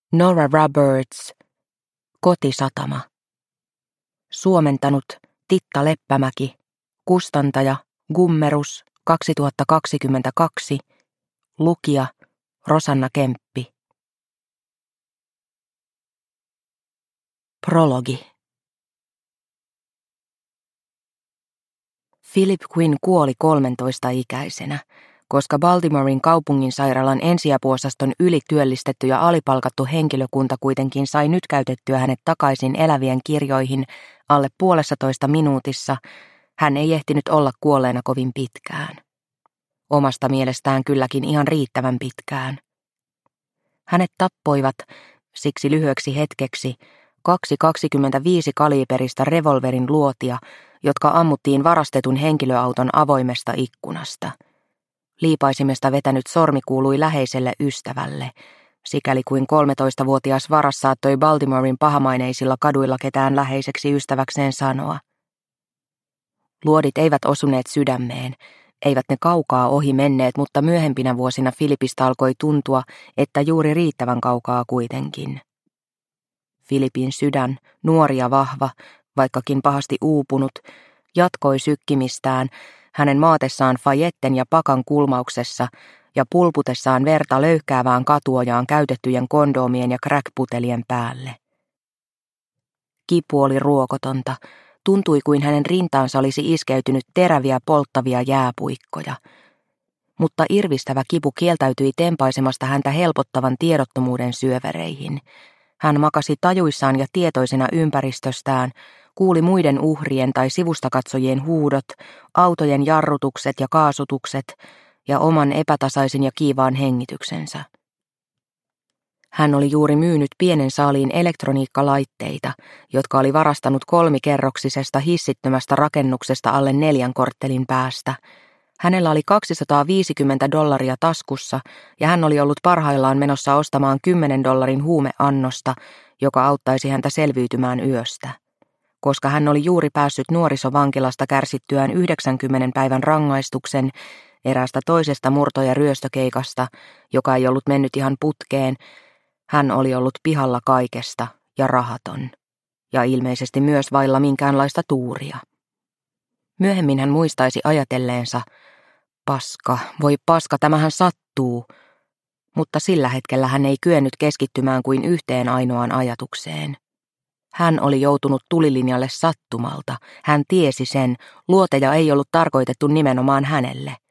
Nora Roberts, Kotisatama. Suomentanut Titta Leppämäki, kustantaja Gummerus 2022, lukija Rosanna Kemppi. Prologi. Philip Quinn kuoli 13-ikäisenä, koska Baltimoren kaupunginsairaalan ensiapuosaston ylityöllistetty ja alipalkattu henkilökunta kuitenkin sai nyt käytettyä hänet takaisin elävien kirjoihin alle 1,5 minuutissa, hän ei ehtinyt olla kuolleena kovin pitkään. Omasta mielestään kylläkin ihan riittävän pitkään. Hänet tappoivat, siksi lyhyeksi hetkeksi, 2 25-kaliiperista revolverin luotia, jotka ammuttiin varastetun henkilöauton avoimesta ikkunasta. Liipaisimesta vetänyt sormi kuului läheiselle ystävälle, sikäli kuin 13-vuotias varas saattoi Baltimoren pahamaineisilla kaduilla ketään läheiseksi ystäväkseen sanoa. Luodit eivät osuneet sydämeen, eivät ne kaukaa ohi menneet, mutta myöhempinä vuosina Philipistä alkoi tuntua, että juuri riittävän kaukaa kuitenkin. Philipin sydän, nuori ja vahva, vaikkakin pahasti uupunut, jatkoi sykkimistään, hänen maatessaan Fayetten ja Pakan kulmauksessa ja pulputessaan verta löyhkäävään katuojaan käytettyjen kondoomien ja crackputelien päälle. Kipu oli ruokotonta, tuntui kuin hänen rintaansa olisi iskeytynyt teräviä polttavia jääpuikkoja. Mutta irvistävä kipu kieltäytyi tempaisemasta häntä helpottavan tiedottomuuden syövereihin. Hän makasi tajuissaan ja tietoisena ympäristöstään, kuuli muiden uhrien tai sivustakatsojien huudot, autojen jarrutukset ja kaasutukset ja oman epätasaisin ja kiivaan hengityksensä. Hän oli juuri myynyt pienen saaliin elektroniikkalaitteita, jotka oli varastanut 3-kerroksisesta hissittömästä rakennuksesta alle 4 korttelin päästä. Hänellä oli $250 taskussa ja hän oli ollut parhaillaan menossa ostamaan $10 huumeannosta, joka auttaisi häntä selviytymään yöstä. Koska hän oli juuri päässyt nuorisovankilasta kärsittyään 90 päivän rangaistuksen eräästä toisesta murto- ja ryöstökeikasta, joka ei ollut mennyt ihan putkeen, hän oli ollut pihalla kaikesta ja rahaton, ja ilmeisesti myös vailla minkäänlaista tuuria. Myöhemmin hän muistaisi ajatelleensa, paska, voi paska, tämähän sattuu, mutta sillä hetkellä hän ei kyennyt keskittymään kuin yhteen ainoaan ajatukseen. Hän oli joutunut tulilinjalle sattumalta, hän tiesi sen, luoteja ei ollut tarkoitettu nimenomaan hänelle.